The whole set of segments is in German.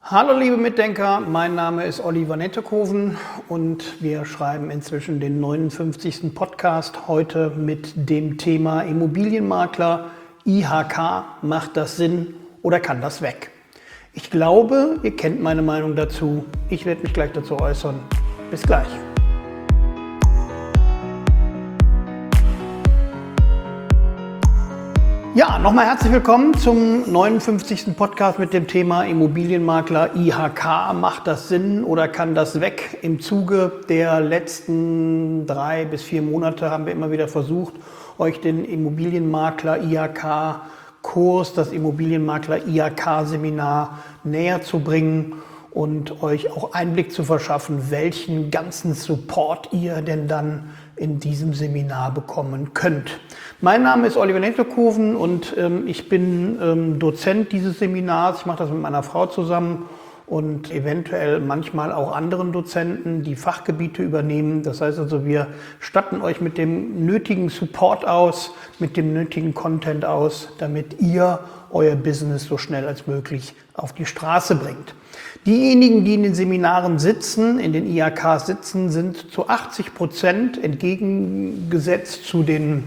Hallo liebe Mitdenker, mein Name ist Oliver Nettekoven und wir schreiben inzwischen den 59. Podcast, heute mit dem Thema Immobilienmakler, IHK, macht das Sinn oder kann das weg? Ich glaube, ihr kennt meine Meinung dazu, ich werde mich gleich dazu äußern. Bis gleich. Ja, nochmal herzlich willkommen zum 59. Podcast mit dem Thema Immobilienmakler IHK. Macht das Sinn oder kann das weg? Im Zuge der letzten 3 bis 4 Monate haben wir immer wieder versucht, euch den Immobilienmakler IHK-Kurs, das Immobilienmakler IHK-Seminar näher zu bringen und euch auch Einblick zu verschaffen, welchen ganzen Support ihr denn dann in diesem Seminar bekommen könnt. Mein Name ist Oliver Nettekoven und ich bin Dozent dieses Seminars. Ich mache das mit meiner Frau zusammen und eventuell manchmal auch anderen Dozenten, die Fachgebiete übernehmen. Das heißt also, wir statten euch mit dem nötigen Support aus, mit dem nötigen Content aus, damit ihr euer Business so schnell als möglich auf die Straße bringt. Diejenigen, die in den Seminaren sitzen, in den IHKs sitzen, sind zu 80% entgegengesetzt zu den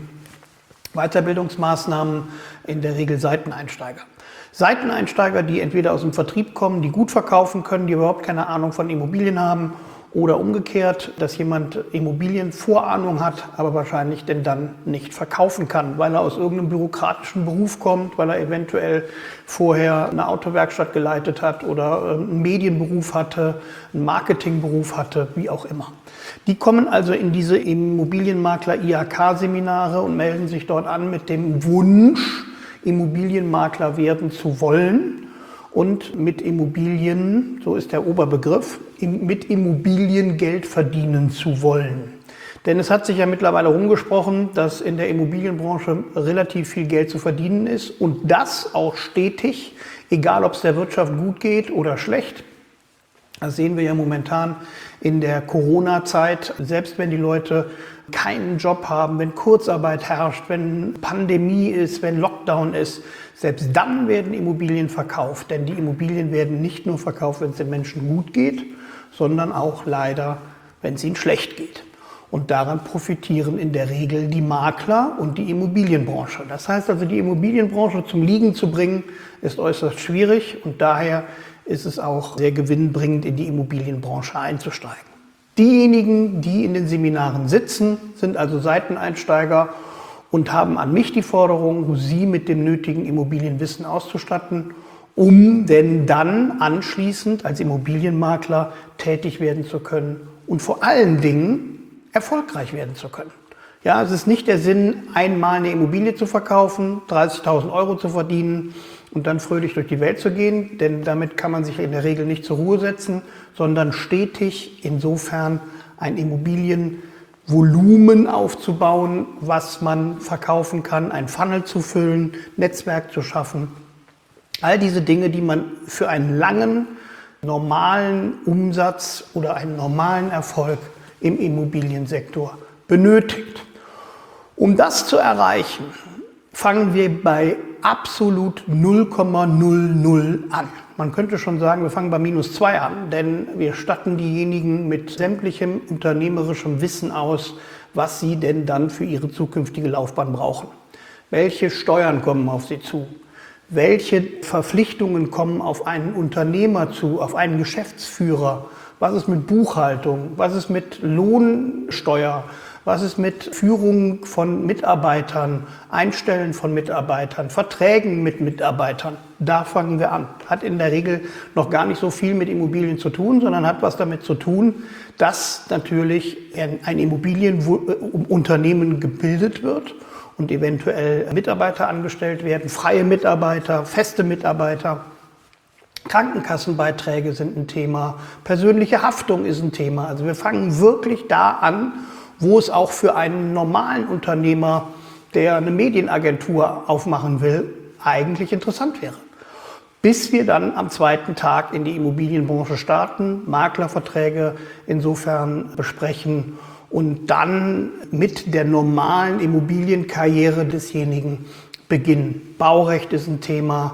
Weiterbildungsmaßnahmen in der Regel Seiteneinsteiger. Seiteneinsteiger, die entweder aus dem Vertrieb kommen, die gut verkaufen können, die überhaupt keine Ahnung von Immobilien haben, oder umgekehrt, dass jemand Immobilienvorahnung hat, aber wahrscheinlich denn dann nicht verkaufen kann, weil er aus irgendeinem bürokratischen Beruf kommt, weil er eventuell vorher eine Autowerkstatt geleitet hat oder einen Medienberuf hatte, einen Marketingberuf hatte, wie auch immer. Die kommen also in diese Immobilienmakler IHK-Seminare und melden sich dort an mit dem Wunsch, Immobilienmakler werden zu wollen. Und mit Immobilien, so ist der Oberbegriff, mit Immobilien Geld verdienen zu wollen. Denn es hat sich ja mittlerweile rumgesprochen, dass in der Immobilienbranche relativ viel Geld zu verdienen ist und das auch stetig, egal ob es der Wirtschaft gut geht oder schlecht. Das sehen wir ja momentan in der Corona-Zeit, selbst wenn die Leute keinen Job haben, wenn Kurzarbeit herrscht, wenn Pandemie ist, wenn Lockdown ist, selbst dann werden Immobilien verkauft. Denn die Immobilien werden nicht nur verkauft, wenn es den Menschen gut geht, sondern auch leider, wenn es ihnen schlecht geht. Und daran profitieren in der Regel die Makler und die Immobilienbranche. Das heißt also, die Immobilienbranche zum Liegen zu bringen, ist äußerst schwierig und daher ist es auch sehr gewinnbringend, in die Immobilienbranche einzusteigen. Diejenigen, die in den Seminaren sitzen, sind also Seiteneinsteiger und haben an mich die Forderung, sie mit dem nötigen Immobilienwissen auszustatten, um denn dann anschließend als Immobilienmakler tätig werden zu können und vor allen Dingen erfolgreich werden zu können. Ja, es ist nicht der Sinn, einmal eine Immobilie zu verkaufen, 30.000 Euro zu verdienen und dann fröhlich durch die Welt zu gehen, denn damit kann man sich in der Regel nicht zur Ruhe setzen, sondern stetig insofern ein Immobilienvolumen aufzubauen, was man verkaufen kann, ein Funnel zu füllen, Netzwerk zu schaffen. All diese Dinge, die man für einen langen, normalen Umsatz oder einen normalen Erfolg im Immobiliensektor benötigt. Um das zu erreichen, fangen wir bei absolut 0,00 an. Man könnte schon sagen, wir fangen bei -2 an, denn wir statten diejenigen mit sämtlichem unternehmerischem Wissen aus, was sie denn dann für ihre zukünftige Laufbahn brauchen. Welche Steuern kommen auf sie zu? Welche Verpflichtungen kommen auf einen Unternehmer zu, auf einen Geschäftsführer? Was ist mit Buchhaltung? Was ist mit Lohnsteuer? Was ist mit Führung von Mitarbeitern, Einstellen von Mitarbeitern, Verträgen mit Mitarbeitern? Da fangen wir an. Hat in der Regel noch gar nicht so viel mit Immobilien zu tun, sondern hat was damit zu tun, dass natürlich ein Immobilienunternehmen gebildet wird und eventuell Mitarbeiter angestellt werden, freie Mitarbeiter, feste Mitarbeiter. Krankenkassenbeiträge sind ein Thema, persönliche Haftung ist ein Thema. Also wir fangen wirklich da an, wo es auch für einen normalen Unternehmer, der eine Medienagentur aufmachen will, eigentlich interessant wäre. Bis wir dann am zweiten Tag in die Immobilienbranche starten, Maklerverträge insofern besprechen und dann mit der normalen Immobilienkarriere desjenigen beginnen. Baurecht ist ein Thema,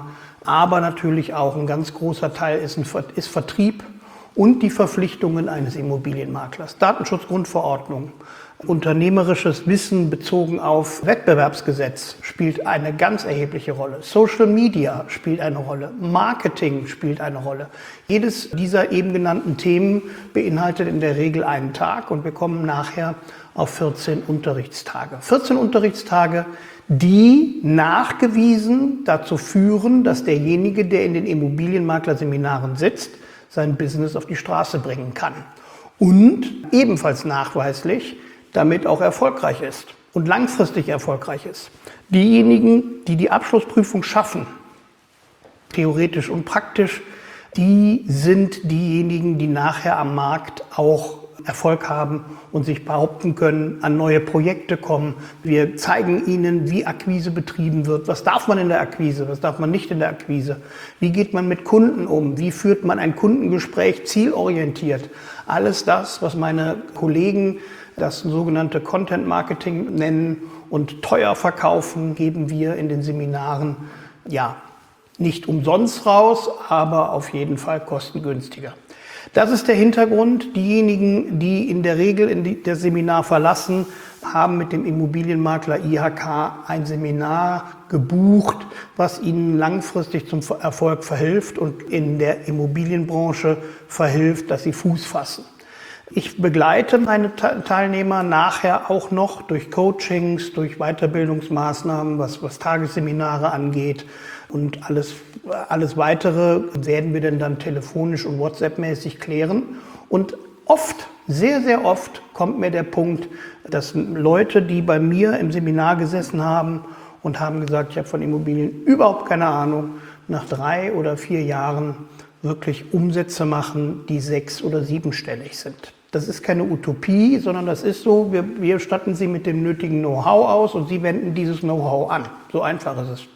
aber natürlich auch ein ganz großer Teil ist Vertrieb und die Verpflichtungen eines Immobilienmaklers. Datenschutzgrundverordnung, unternehmerisches Wissen bezogen auf Wettbewerbsgesetz spielt eine ganz erhebliche Rolle. Social Media spielt eine Rolle. Marketing spielt eine Rolle. Jedes dieser eben genannten Themen beinhaltet in der Regel einen Tag und wir kommen nachher auf 14 Unterrichtstage. 14 Unterrichtstage, die nachgewiesen dazu führen, dass derjenige, der in den Immobilienmaklerseminaren sitzt, sein Business auf die Straße bringen kann. Und ebenfalls nachweislich damit auch erfolgreich ist und langfristig erfolgreich ist. Diejenigen, die die Abschlussprüfung schaffen, theoretisch und praktisch, die sind diejenigen, die nachher am Markt auch Erfolg haben und sich behaupten können, an neue Projekte kommen. Wir zeigen ihnen, wie Akquise betrieben wird. Was darf man in der Akquise, was darf man nicht in der Akquise? Wie geht man mit Kunden um? Wie führt man ein Kundengespräch zielorientiert? Alles das, was meine Kollegen das sogenannte Content Marketing nennen und teuer verkaufen, geben wir in den Seminaren nicht umsonst raus, aber auf jeden Fall kostengünstiger. Das ist der Hintergrund. Diejenigen, die in der Regel das Seminar verlassen, haben mit dem Immobilienmakler IHK ein Seminar gebucht, was ihnen langfristig zum Erfolg verhilft und in der Immobilienbranche verhilft, dass sie Fuß fassen. Ich begleite meine Teilnehmer nachher auch noch durch Coachings, durch Weiterbildungsmaßnahmen, was Tagesseminare angeht. Und alles Weitere werden wir dann telefonisch und WhatsApp-mäßig klären. Und oft, sehr, sehr oft kommt mir der Punkt, dass Leute, die bei mir im Seminar gesessen haben und haben gesagt, ich habe von Immobilien überhaupt keine Ahnung, nach 3 oder 4 Jahren wirklich Umsätze machen, die 6- oder 7-stellig sind. Das ist keine Utopie, sondern das ist so, wir statten sie mit dem nötigen Know-how aus und sie wenden dieses Know-how an. So einfach ist es.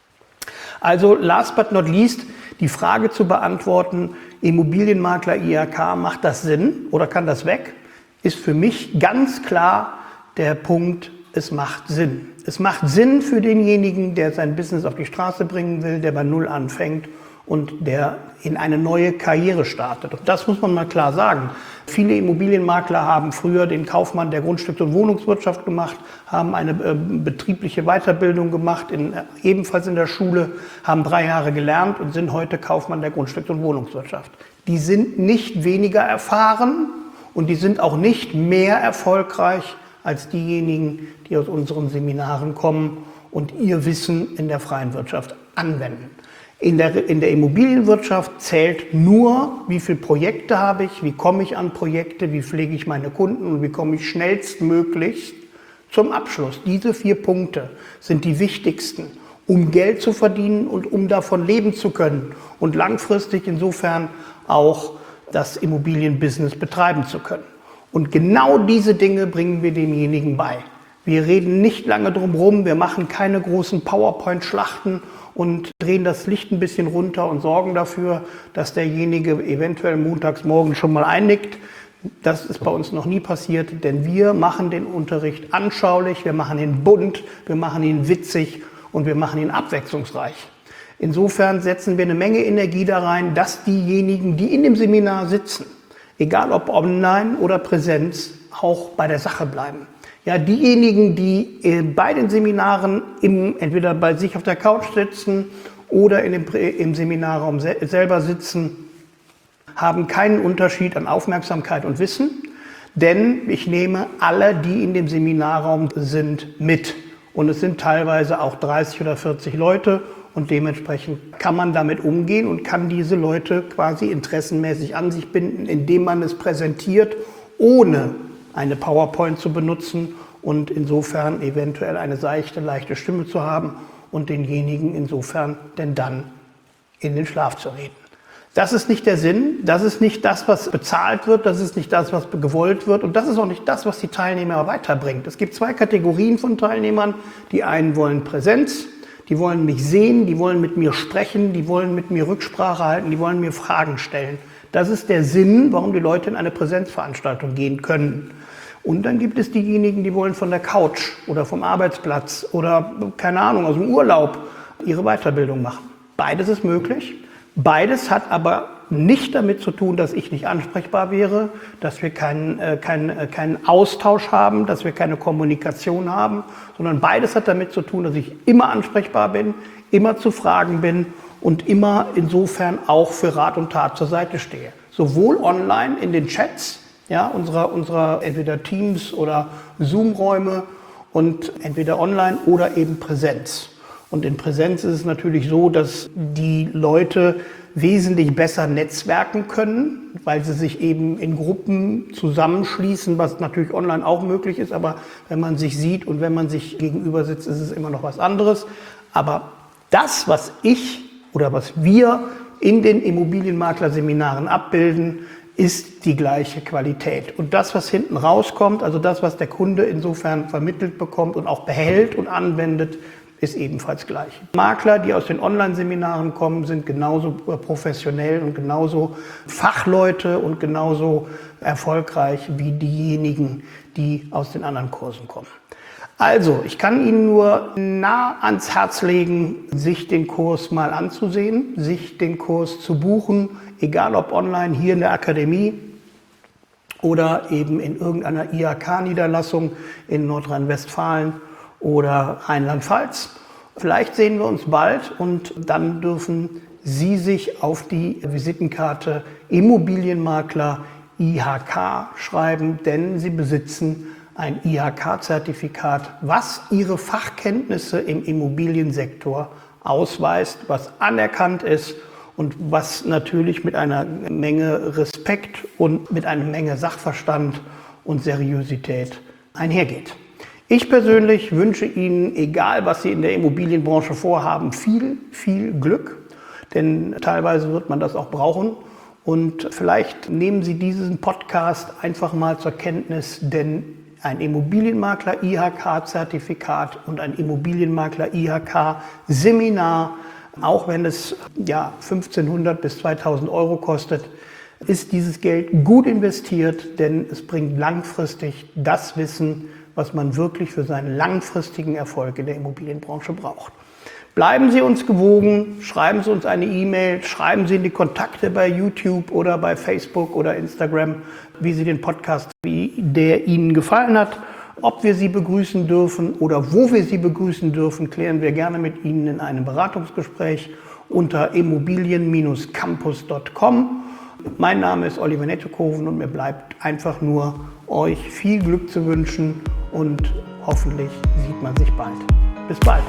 Also last but not least, die Frage zu beantworten, Immobilienmakler IHK, macht das Sinn oder kann das weg? Ist für mich ganz klar der Punkt, es macht Sinn. Es macht Sinn für denjenigen, der sein Business auf die Straße bringen will, der bei Null anfängt und der in eine neue Karriere startet. Und das muss man mal klar sagen. Viele Immobilienmakler haben früher den Kaufmann der Grundstücks- und Wohnungswirtschaft gemacht, haben eine betriebliche Weiterbildung gemacht, ebenfalls in der Schule, haben 3 Jahre gelernt und sind heute Kaufmann der Grundstücks- und Wohnungswirtschaft. Die sind nicht weniger erfahren und die sind auch nicht mehr erfolgreich als diejenigen, die aus unseren Seminaren kommen und ihr Wissen in der freien Wirtschaft anwenden. In der Immobilienwirtschaft zählt nur, wie viele Projekte habe ich, wie komme ich an Projekte, wie pflege ich meine Kunden und wie komme ich schnellstmöglich zum Abschluss. Diese 4 Punkte sind die wichtigsten, um Geld zu verdienen und um davon leben zu können und langfristig insofern auch das Immobilienbusiness betreiben zu können. Und genau diese Dinge bringen wir demjenigen bei. Wir reden nicht lange drum herum, wir machen keine großen PowerPoint-Schlachten und drehen das Licht ein bisschen runter und sorgen dafür, dass derjenige eventuell montags morgen schon mal einnickt. Das ist bei uns noch nie passiert, denn wir machen den Unterricht anschaulich, wir machen ihn bunt, wir machen ihn witzig und wir machen ihn abwechslungsreich. Insofern setzen wir eine Menge Energie da rein, dass diejenigen, die in dem Seminar sitzen, egal ob online oder Präsenz, auch bei der Sache bleiben. Ja, diejenigen, die bei den Seminaren entweder bei sich auf der Couch sitzen oder im Seminarraum selber sitzen, haben keinen Unterschied an Aufmerksamkeit und Wissen, denn ich nehme alle, die in dem Seminarraum sind, mit. Und es sind teilweise auch 30 oder 40 Leute und dementsprechend kann man damit umgehen und kann diese Leute quasi interessenmäßig an sich binden, indem man es präsentiert, ohne eine PowerPoint zu benutzen und insofern eventuell eine leichte Stimme zu haben und denjenigen insofern denn dann in den Schlaf zu reden. Das ist nicht der Sinn, das ist nicht das, was bezahlt wird, das ist nicht das, was gewollt wird und das ist auch nicht das, was die Teilnehmer weiterbringt. Es gibt 2 Kategorien von Teilnehmern. Die einen wollen Präsenz, die wollen mich sehen, die wollen mit mir sprechen, die wollen mit mir Rücksprache halten, die wollen mir Fragen stellen. Das ist der Sinn, warum die Leute in eine Präsenzveranstaltung gehen können. Und dann gibt es diejenigen, die wollen von der Couch oder vom Arbeitsplatz oder, keine Ahnung, aus dem Urlaub ihre Weiterbildung machen. Beides ist möglich. Beides hat aber nicht damit zu tun, dass ich nicht ansprechbar wäre, dass wir keinen Austausch haben, dass wir keine Kommunikation haben, sondern beides hat damit zu tun, dass ich immer ansprechbar bin, immer zu fragen bin und immer insofern auch für Rat und Tat zur Seite stehe. Sowohl online in den Chats, ja, unserer entweder Teams oder Zoom-Räume und entweder online oder eben Präsenz. Und in Präsenz ist es natürlich so, dass die Leute wesentlich besser netzwerken können, weil sie sich eben in Gruppen zusammenschließen, was natürlich online auch möglich ist. Aber wenn man sich sieht und wenn man sich gegenüber sitzt, ist es immer noch was anderes. Aber das, was ich oder was wir in den Immobilienmaklerseminaren abbilden, ist die gleiche Qualität. Und das, was hinten rauskommt, also das, was der Kunde insofern vermittelt bekommt und auch behält und anwendet, ist ebenfalls gleich. Makler, die aus den Online-Seminaren kommen, sind genauso professionell und genauso Fachleute und genauso erfolgreich wie diejenigen, die aus den anderen Kursen kommen. Also, ich kann Ihnen nur nah ans Herz legen, sich den Kurs mal anzusehen, sich den Kurs zu buchen, egal ob online hier in der Akademie oder eben in irgendeiner IHK-Niederlassung in Nordrhein-Westfalen oder Rheinland-Pfalz. Vielleicht sehen wir uns bald und dann dürfen Sie sich auf die Visitenkarte Immobilienmakler IHK schreiben, denn Sie besitzen ein IHK-Zertifikat, was Ihre Fachkenntnisse im Immobiliensektor ausweist, was anerkannt ist und was natürlich mit einer Menge Respekt und mit einer Menge Sachverstand und Seriosität einhergeht. Ich persönlich wünsche Ihnen, egal was Sie in der Immobilienbranche vorhaben, viel, viel Glück, denn teilweise wird man das auch brauchen. Und vielleicht nehmen Sie diesen Podcast einfach mal zur Kenntnis, denn ein Immobilienmakler IHK-Zertifikat und ein Immobilienmakler IHK-Seminar, auch wenn es 1.500 bis 2.000 Euro kostet, ist dieses Geld gut investiert, denn es bringt langfristig das Wissen, was man wirklich für seinen langfristigen Erfolg in der Immobilienbranche braucht. Bleiben Sie uns gewogen, schreiben Sie uns eine E-Mail, schreiben Sie in die Kontakte bei YouTube oder bei Facebook oder Instagram, wie Sie den Podcast, wie der Ihnen gefallen hat. Ob wir Sie begrüßen dürfen oder wo wir Sie begrüßen dürfen, klären wir gerne mit Ihnen in einem Beratungsgespräch unter immobilien-campus.com. Mein Name ist Oliver Nettekoven und mir bleibt einfach nur, euch viel Glück zu wünschen und hoffentlich sieht man sich bald. Bis bald.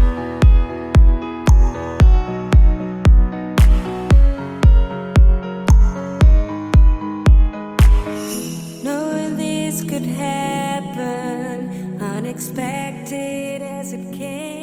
Knowing this could happen, unexpected as it can.